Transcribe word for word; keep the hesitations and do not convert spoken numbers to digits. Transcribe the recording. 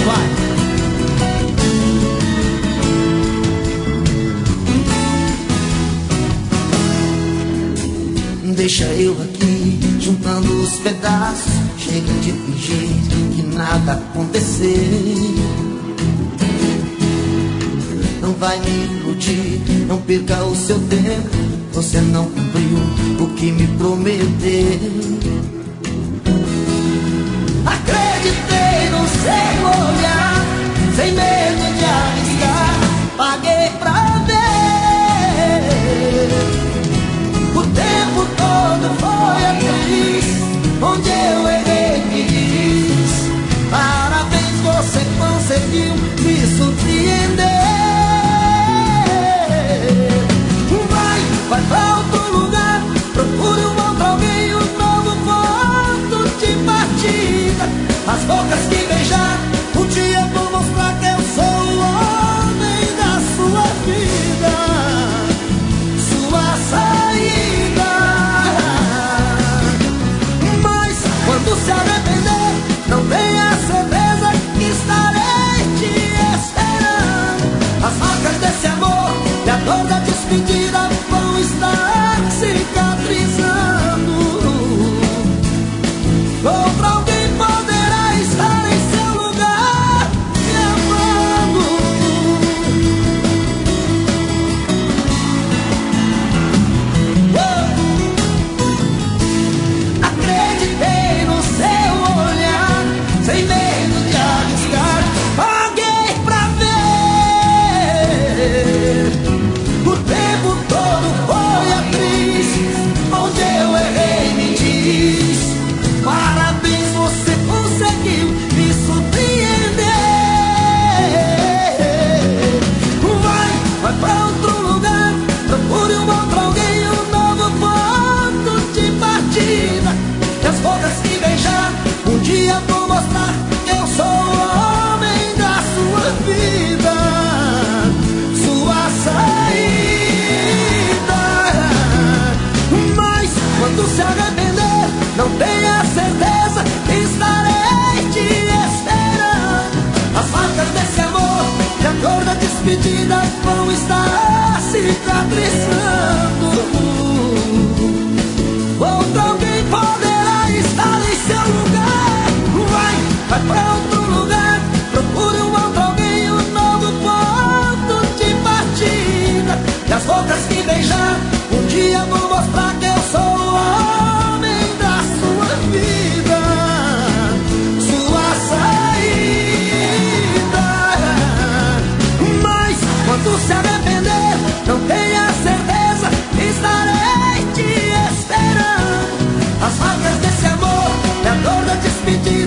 vai. Deixa eu aqui, juntando os pedaços. Chega de fingir que nada aconteceu. Não vai me iludir, não perca o seu tempo. Você não cumpriu o que me prometeu. Acreditei no seu olhar, sem medo de arriscar. Paguei pra ver. O tempo todo foi atriz, onde eu errei me diz. Parabéns, você conseguiu me surpreender. Vai, vai pra outro lugar, procure um outro alguém, um novo ponto de partida. As bocas que beijar, um dia vou mostrar que eu sou o homem da sua vida, sua saída. Mas quando se arrepender, não tenha certeza que estarei te esperando. As marcas desse amor e a dor da despedida vão estar cicatrizando. Outro alguém poderá estar em seu lugar me amando. Oh! Acreditei no seu olhar, sem medo de arriscar. Paguei pra ver. O tempo todo foi atriz, onde eu errei me diz. Parabéns, você conseguiu me surpreender. Vai, vai pra outro lugar, procure um outro alguém, um novo ponto de partida. E as bocas que beijar, um dia vou mostrar que eu sou o homem da sua vida, sua saída. Mas quando se arrepender, não tenha certeza que estarei te esperando. As marcas desse amor e a dor da despedida vão estar cicatrizando. Outro alguém poderá estar em seu lugar. Vai, vai pra outro lugar, procure um outro alguém, um novo ponto de partida. E as bocas que beijar, um dia vou mostrar que eu sou o homem da sua vida, sua saída. Mas quando se arrepender, não tenha certeza que estarei te esperando. As marcas desse amor e a dor da despedida